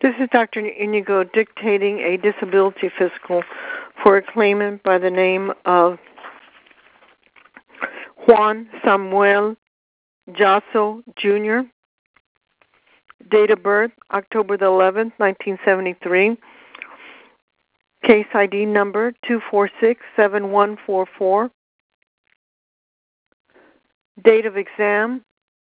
This is Dr. Inigo dictating a disability physical for a claimant by the name of Juan Samuel Jasso Jr. Date of birth, October the 11th, 1973. Case ID number 2467144. Date of exam,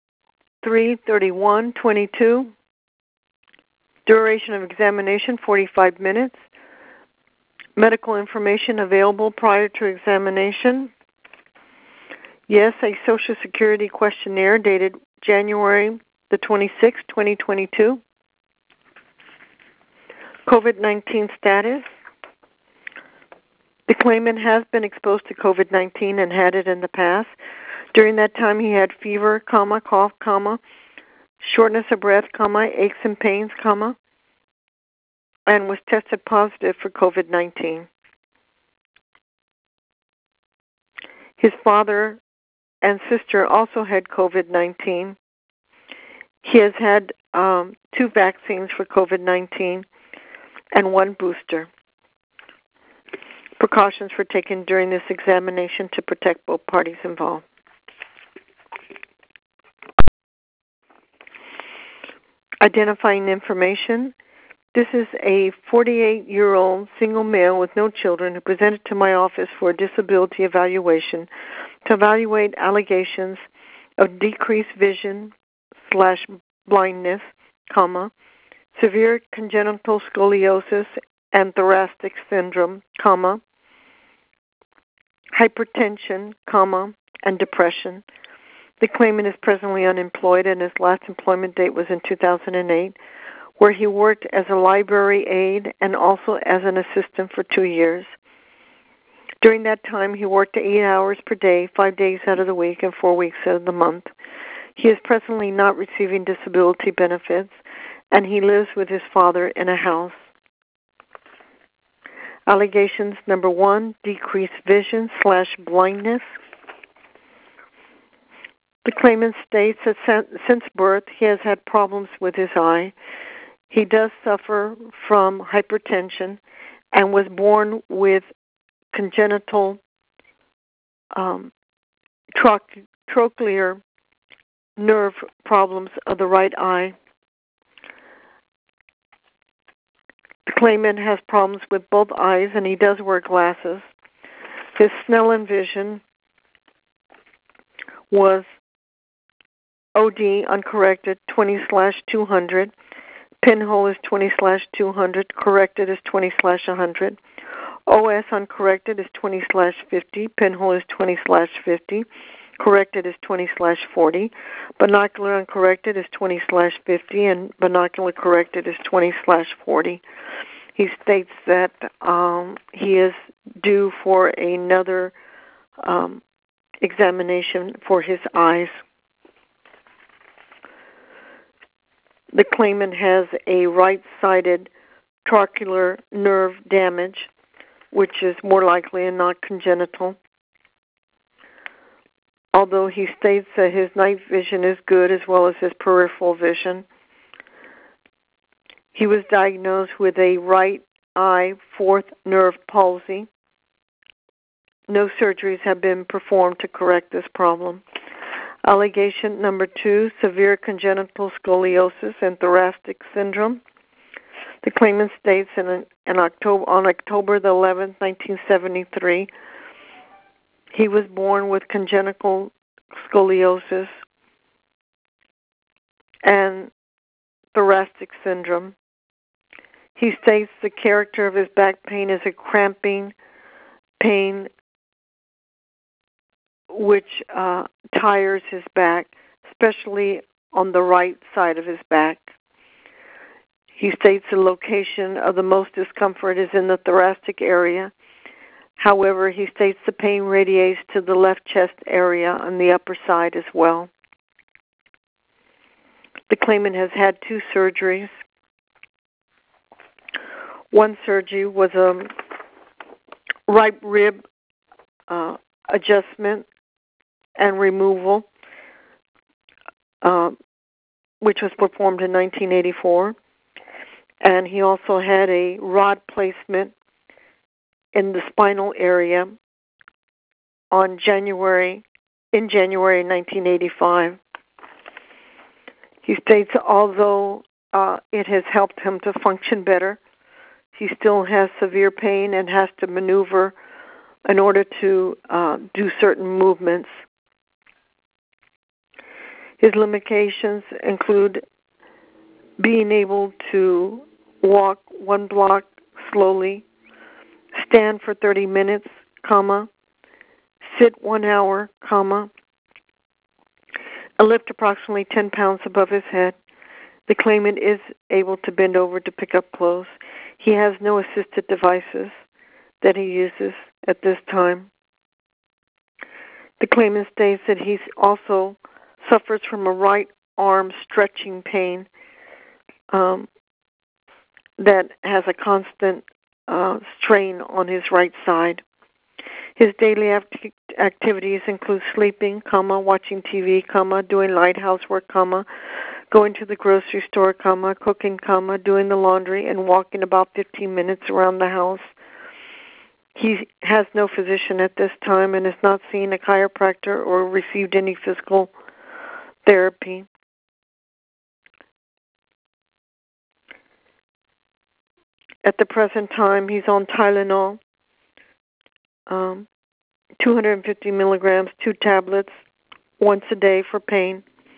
3/31/22. Duration of examination, 45 minutes. Medical information available prior to examination. Yes, a Social Security questionnaire dated January the 26th, 2022. COVID-19 status. The claimant has been exposed to COVID-19 and had it in the past. During that time, he had fever, cough, shortness of breath, aches and pains, and was tested positive for COVID-19. His father and sister also had COVID-19. He has had 2 vaccines for COVID-19 and 1 booster. Precautions were taken during this examination to protect both parties involved. Identifying information. This is a 48-year-old single male with no children who presented to my office for a disability evaluation to evaluate allegations of decreased vision / blindness, severe congenital scoliosis and thoracic syndrome, hypertension, and depression. The claimant is presently unemployed, and his last employment date was in 2008, where he worked as a library aide and also as an assistant for 2 years. During that time, he worked 8 hours per day, 5 days out of the week, and 4 weeks out of the month. He is presently not receiving disability benefits, and he lives with his father in a house. Allegations number 1, decreased vision / blindness. The claimant states that since birth he has had problems with his eye. He does suffer from hypertension and was born with congenital trochlear nerve problems of the right eye. The claimant has problems with both eyes, and he does wear glasses. His Snellen vision was OD uncorrected 20/200. Pinhole is 20/200. Corrected is 20/100. OS uncorrected is 20/50. Pinhole is 20/50. Corrected is 20/40. Binocular uncorrected is 20/50, and binocular corrected is 20/40. He states that he is due for another examination for his eyes. The claimant has a right-sided trochlear nerve damage, which is more likely and not congenital. Although he states that his night vision is good as well as his peripheral vision. He was diagnosed with a right eye fourth nerve palsy. No surgeries have been performed to correct this problem. Allegation number 2, severe congenital scoliosis and thoracic syndrome. The claimant states on October the 11th, 1973, he was born with congenital scoliosis and thoracic syndrome. He states the character of his back pain is a cramping pain which tires his back, especially on the right side of his back. He states the location of the most discomfort is in the thoracic area. However, he states the pain radiates to the left chest area on the upper side as well. The claimant has had 2 surgeries. One surgery was a right rib adjustment and removal, which was performed in 1984. and he also had a rod placement in the spinal area in January 1985. He states although it has helped him to function better, he still has severe pain and has to maneuver in order to do certain movements. His limitations include being able to walk 1 block slowly, stand for 30 minutes, sit 1 hour, and lift approximately 10 pounds above his head. The claimant is able to bend over to pick up clothes. He has no assisted devices that he uses at this time. The claimant states that he also suffers from a right arm stretching pain that has a constant strain on his right side. His daily activities include sleeping, watching TV, doing light housework, going to the grocery store, cooking, doing the laundry, and walking about 15 minutes around the house. He has no physician at this time and has not seen a chiropractor or received any physical therapy. At the present time, he's on Tylenol, 250 milligrams, 2 tablets, once a day for pain,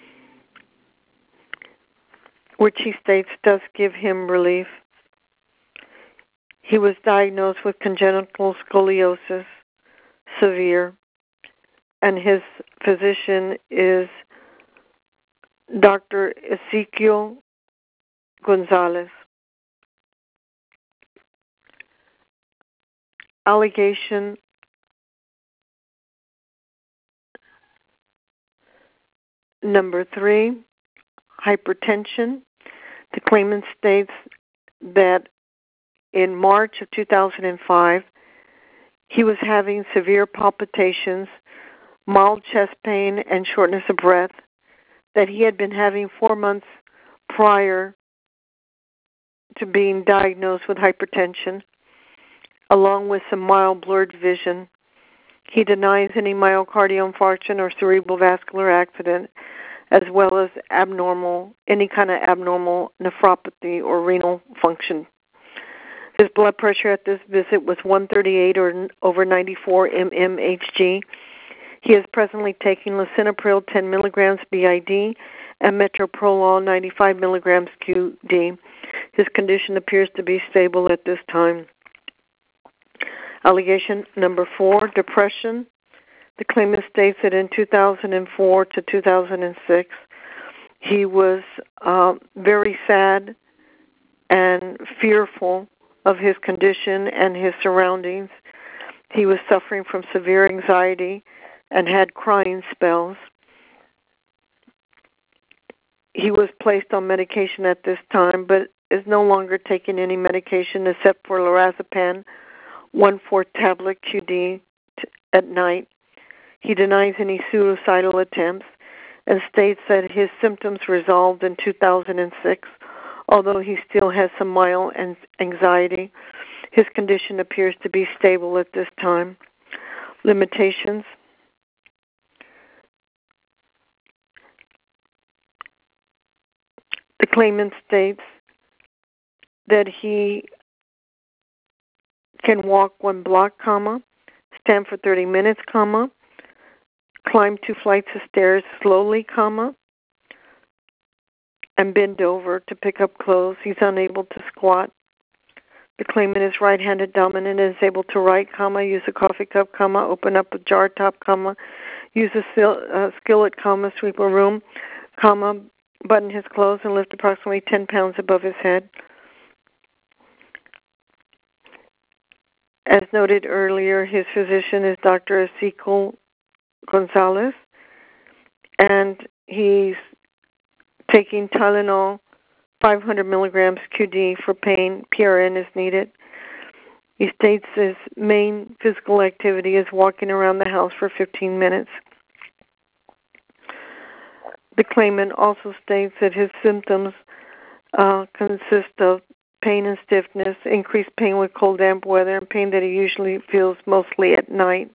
which he states does give him relief. He was diagnosed with congenital scoliosis, severe, and his physician is Dr. Ezekiel Gonzalez. Allegation number 3, hypertension. The claimant states that in March of 2005, he was having severe palpitations, mild chest pain, and shortness of breath that he had been having 4 months prior to being diagnosed with hypertension, along with some mild blurred vision. He denies any myocardial infarction or cerebral vascular accident, as well as any kind of abnormal nephropathy or renal function. His blood pressure at this visit was 138 or over 94 mmHg. He is presently taking lisinopril 10 milligrams BID and metoprolol 95 milligrams QD. His condition appears to be stable at this time. Allegation number 4, depression. The claimant states that in 2004 to 2006, he was very sad and fearful of his condition and his surroundings. He was suffering from severe anxiety and had crying spells. He was placed on medication at this time, but is no longer taking any medication except for lorazepam, 1/4 tablet QD at night. He denies any suicidal attempts and states that his symptoms resolved in 2006, although he still has some mild anxiety. His condition appears to be stable at this time. Limitations. The claimant states that he can walk 1 block, stand for 30 minutes, climb 2 flights of stairs slowly, and bend over to pick up clothes. He's unable to squat. The claimant is right-handed dominant and is able to write, use a coffee cup, open up a jar top, use a skillet, sweep a room, button his clothes and lift approximately 10 pounds above his head. As noted earlier, his physician is Dr. Ezekiel Gonzalez, and he's taking Tylenol 500 milligrams QD for pain. PRN is needed. He states his main physical activity is walking around the house for 15 minutes. The claimant also states that his symptoms consist of pain and stiffness, increased pain with cold, damp weather, and pain that he usually feels mostly at night.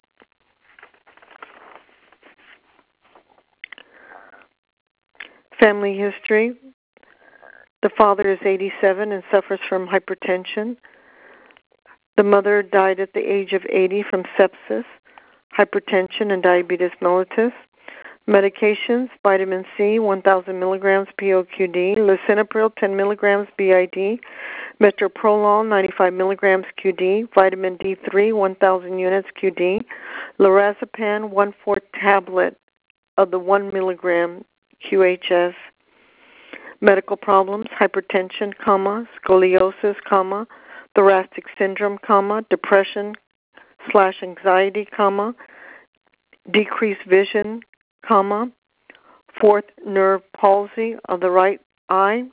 Family history. The father is 87 and suffers from hypertension. The mother died at the age of 80 from sepsis, hypertension, and diabetes mellitus. Medications: vitamin C, 1,000 milligrams POQD, lisinopril, 10 milligrams BID, metoprolol, 95 milligrams QD, vitamin D3, 1,000 units QD, lorazepam, 1/4 tablet of the 1 milligram QHS. Medical problems: hypertension, scoliosis, thoracic syndrome, depression/anxiety, decreased vision, fourth nerve palsy of the right eye.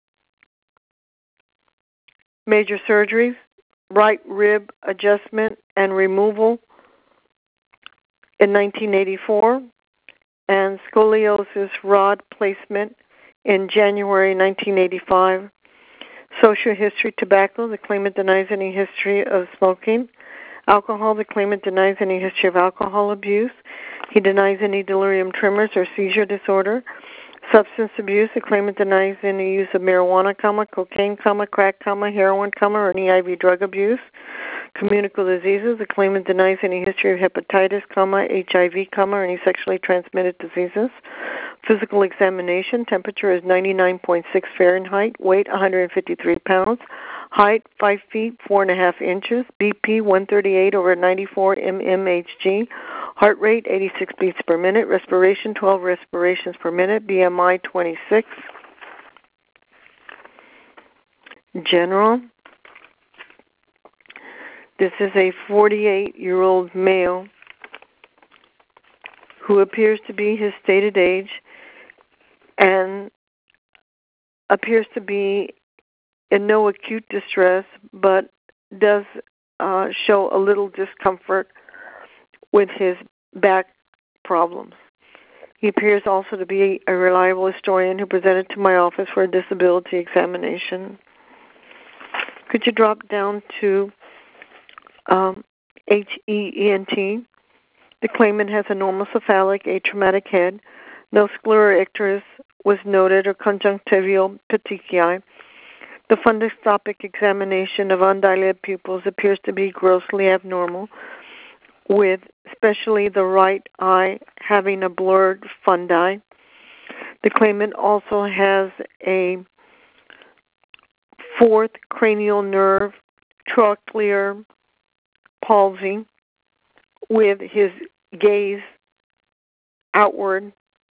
Major surgeries: right rib adjustment and removal in 1984, and scoliosis rod placement in January 1985. Social history: tobacco. The claimant denies any history of smoking. Alcohol. The claimant denies any history of alcohol abuse. He denies any delirium tremors or seizure disorder. Substance abuse. The claimant denies any use of marijuana, cocaine, crack, heroin, or any IV drug abuse. Communicable diseases. The claimant denies any history of hepatitis, HIV, or any sexually transmitted diseases. Physical examination. Temperature is 99.6 Fahrenheit. Weight 153 pounds. Height 5 feet 4.5 inches. BP 138/94 mmHg. Heart rate 86 beats per minute. Respiration 12 respirations per minute. BMI 26. General. This is a 48-year-old male who appears to be his stated age and appears to be in no acute distress, but does show a little discomfort with his back problems. He appears also to be a reliable historian who presented to my office for a disability examination. Could you drop down to HEENT? The claimant has a normal cephalic, atraumatic head. No sclera icterus was noted or conjunctival petechiae. The fundoscopic examination of undilated pupils appears to be grossly abnormal, with especially the right eye having a blurred fundi. The claimant also has a fourth cranial nerve trochlear palsy with his gaze outward.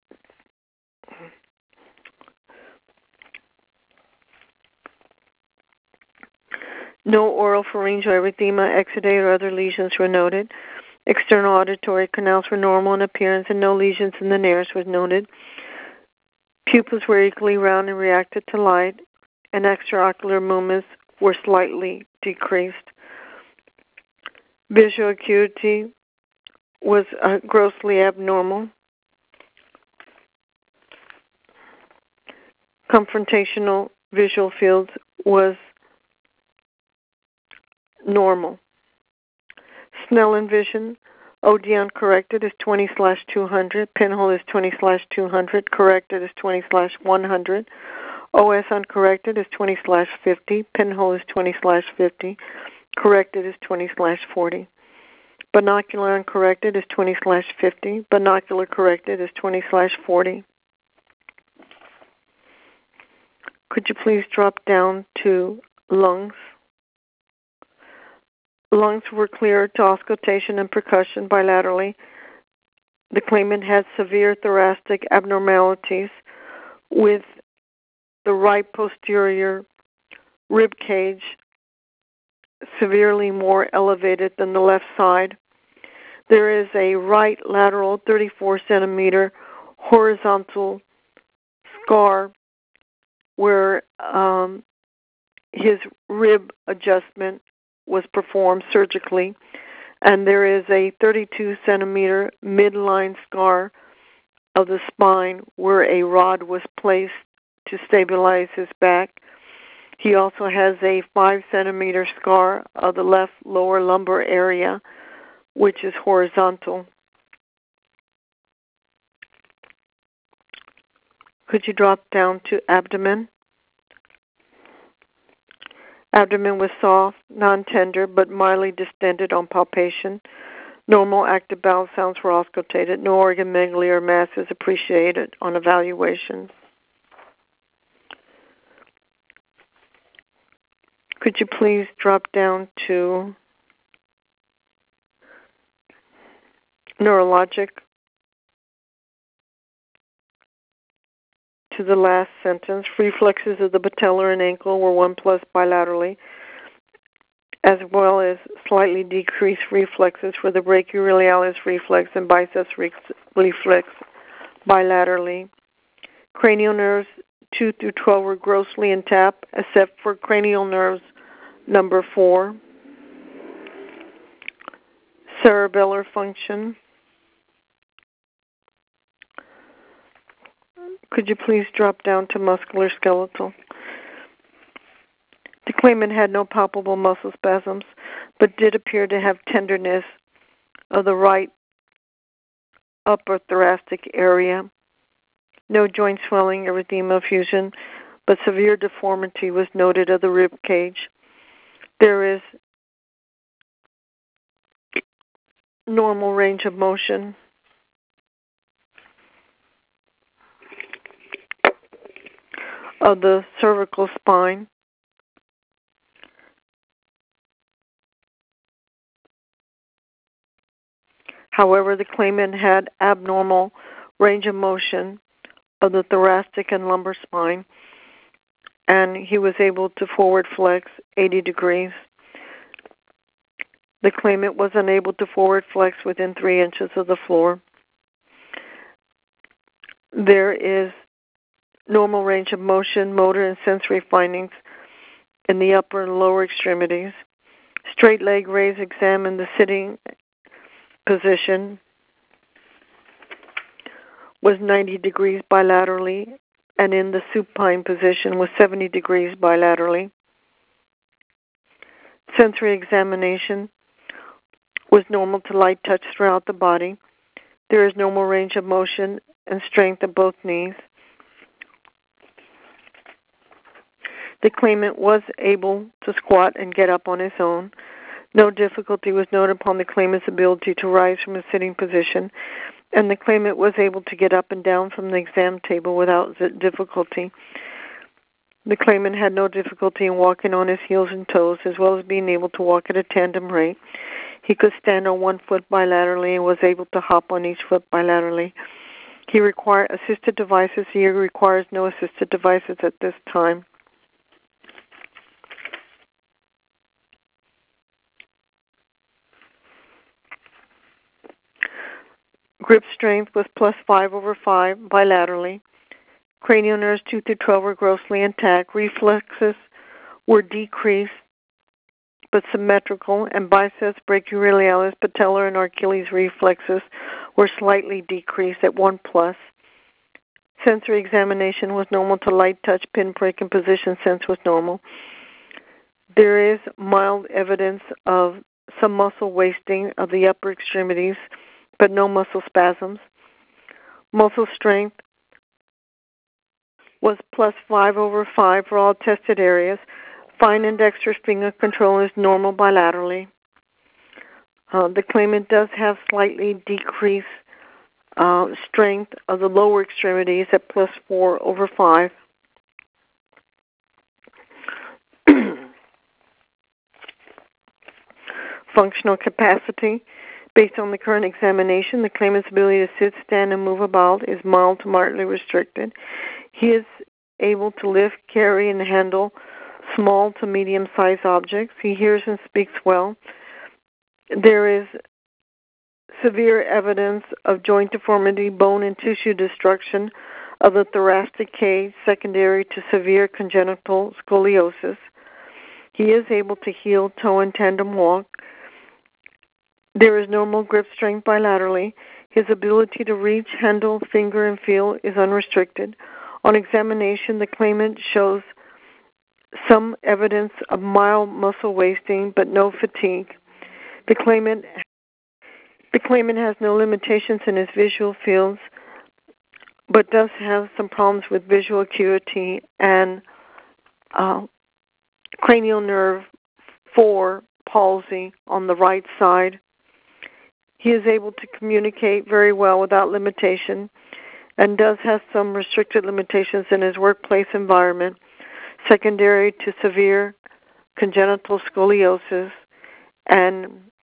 No oropharyngeal erythema, exudate, or other lesions were noted. External auditory canals were normal in appearance, and no lesions in the nares was noted. Pupils were equally round and reacted to light, and extraocular movements were slightly decreased. Visual acuity was grossly abnormal. Confrontational visual fields was normal. Snellen vision, OD uncorrected is 20/200, pinhole is 20/200, corrected is 20/100, OS uncorrected is 20/50, pinhole is 20/50, corrected is 20/40. Binocular uncorrected is 20/50, binocular corrected is 20/40. Could you please drop down to lungs? Lungs were clear to auscultation and percussion bilaterally. The claimant had severe thoracic abnormalities with the right posterior rib cage severely more elevated than the left side. There is a right lateral 34 centimeter horizontal scar where his rib adjustment was performed surgically, and there is a 32 centimeter midline scar of the spine where a rod was placed to stabilize his back. He also has a 5-centimeter scar of the left lower lumbar area, which is horizontal. Could you drop down to abdomen? Abdomen was soft, non-tender, but mildly distended on palpation. Normal active bowel sounds were auscultated. No organomegaly or mass is appreciated on evaluation. Could you please drop down to neurologic? To the last sentence, reflexes of the patellar and ankle were 1+ bilaterally, as well as slightly decreased reflexes for the brachioradialis reflex and biceps reflex bilaterally. Cranial nerves 2 through 12 were grossly intact, except for cranial nerves number 4. Cerebellar function. Could you please drop down to musculoskeletal? The claimant had no palpable muscle spasms, but did appear to have tenderness of the right upper thoracic area. No joint swelling, erythema, fusion, but severe deformity was noted of the rib cage. There is normal range of motion. Of the cervical spine. However, the claimant had abnormal range of motion of the thoracic and lumbar spine, and he was able to forward flex 80 degrees. The claimant was unable to forward flex within 3 inches of the floor. There is normal range of motion, motor, and sensory findings in the upper and lower extremities. Straight leg raise examine the sitting position was 90 degrees bilaterally, and in the supine position was 70 degrees bilaterally. Sensory examination was normal to light touch throughout the body. There is normal range of motion and strength of both knees. The claimant was able to squat and get up on his own. No difficulty was noted upon the claimant's ability to rise from a sitting position, and the claimant was able to get up and down from the exam table without difficulty. The claimant had no difficulty in walking on his heels and toes, as well as being able to walk at a tandem rate. He could stand on one foot bilaterally and was able to hop on each foot bilaterally. He required assisted devices. He requires no assisted devices at this time. Grip strength was +5/5 bilaterally. Cranial nerves 2 through 12 were grossly intact. Reflexes were decreased but symmetrical, and biceps, brachioradialis, patellar, and Achilles reflexes were slightly decreased at 1+. Sensory examination was normal to light touch, pinprick, and position sense was normal. There is mild evidence of some muscle wasting of the upper extremities, but no muscle spasms. Muscle strength was +5/5 for all tested areas. Fine and dexterous finger control is normal bilaterally. The claimant does have slightly decreased strength of the lower extremities at +4/5. Functional capacity. Based on the current examination, the claimant's ability to sit, stand, and move about is mild to moderately restricted. He is able to lift, carry, and handle small to medium-sized objects. He hears and speaks well. There is severe evidence of joint deformity, bone and tissue destruction of the thoracic cage secondary to severe congenital scoliosis. He is able to heel, toe, and tandem walk. There is normal grip strength bilaterally. His ability to reach, handle, finger, and feel is unrestricted. On examination, the claimant shows some evidence of mild muscle wasting, but no fatigue. The claimant has no limitations in his visual fields, but does have some problems with visual acuity and cranial nerve 4 palsy on the right side. He is able to communicate very well without limitation and does have some restricted limitations in his workplace environment, secondary to severe congenital scoliosis and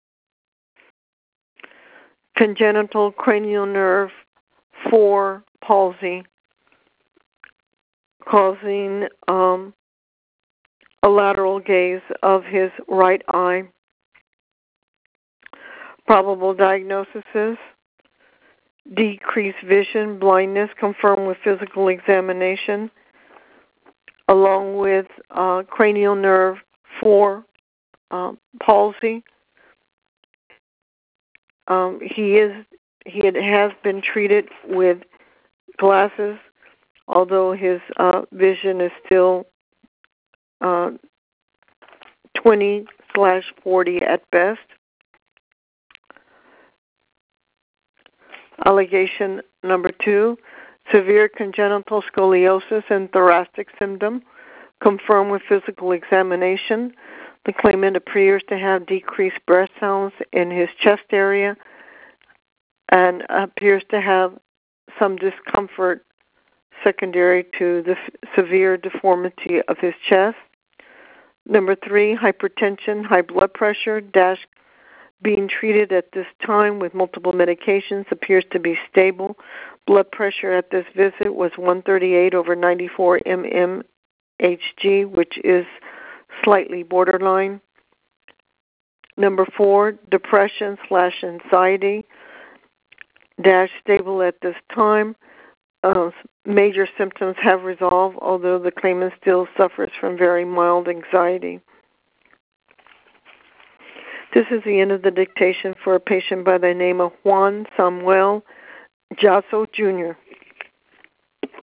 congenital cranial nerve 4 palsy, causing a lateral gaze of his right eye. Probable diagnosis is decreased vision, blindness, confirmed with physical examination, along with cranial nerve 4 palsy. He has been treated with glasses, although his vision is still 20/40 at best. Allegation number 2, severe congenital scoliosis and thoracic symptom, confirmed with physical examination. The claimant appears to have decreased breath sounds in his chest area and appears to have some discomfort secondary to the severe deformity of his chest. Number 3, hypertension, high blood pressure, being treated at this time with multiple medications, appears to be stable. Blood pressure at this visit was 138/94 mmHg, which is slightly borderline. Number 4, depression/anxiety, stable at this time. Major symptoms have resolved, although the claimant still suffers from very mild anxiety. This is the end of the dictation for a patient by the name of Juan Samuel Jasso, Jr.